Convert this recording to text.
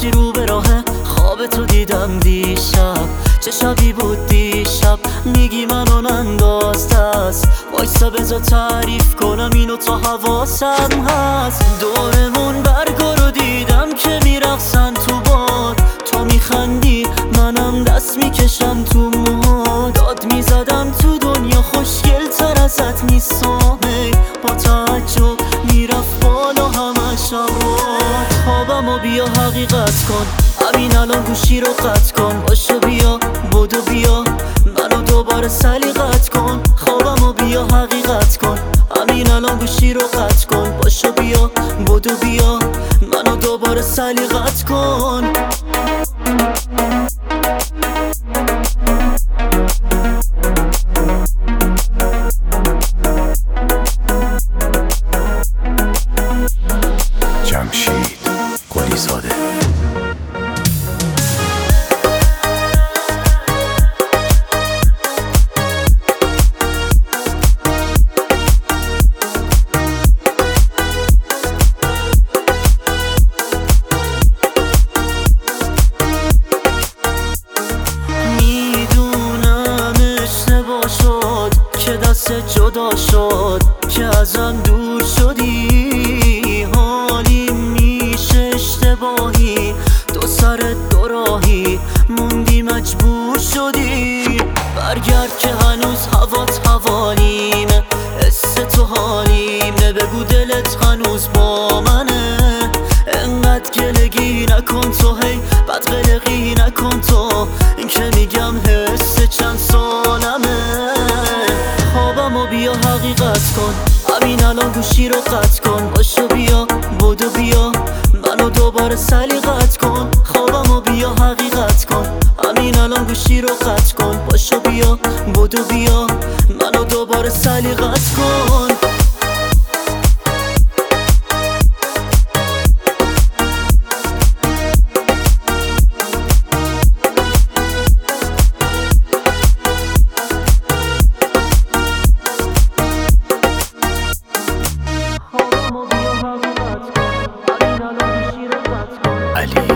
باشی رو به راهه. خواب تو دیدم دیشب، چه شبی بود دیشب. میگی منو ننداز دست، وایسا بذار تعریف کنم اینو تا حواسم هست. دورمون برگا رو دیدم که میرقصن تو باد. تو میخندی منم دست میکشم تو موها. داد میزدم تو دنیا خوشگل تر ازت نیستم. با تعجب میرفت بالا همش آباد. خوابمو بیا حقیقت کن، همین الان گوشی رو قطع کن. باشو بیا بدو بیا منو دوباره سلیقت کن. خوابمو بیا حقیقت کن، همین الان گوشی رو قطع کن. باشو بیا بدو بیا منو دوباره سلیقت کن. جمشید قلی زاده. میدونم اشتباه شد که دست جدا شد، که ازم دور شدی. حالی میشه اشتباهی، دو سرت دو راهی موندی مجبور شدی. برگرد که هنوز هوات حوالیمه، حس تو حالیمه. بگو دلت هنوز با منه، انقدر گلگی نکن تو، هی بد قلقی نکن تو. این که میگم حس چند سالمه. خوابمو بیا حقیقت کن، همین الان گوشی رو قطع کن. باشو بیا بدو بیا منو دوباره سلیقت کن. خوابمو بیا حقیقت کن، همین الان گوشی رو قطع کن. باشو بیا بدو بیا منو دوباره سلیقت کن. علی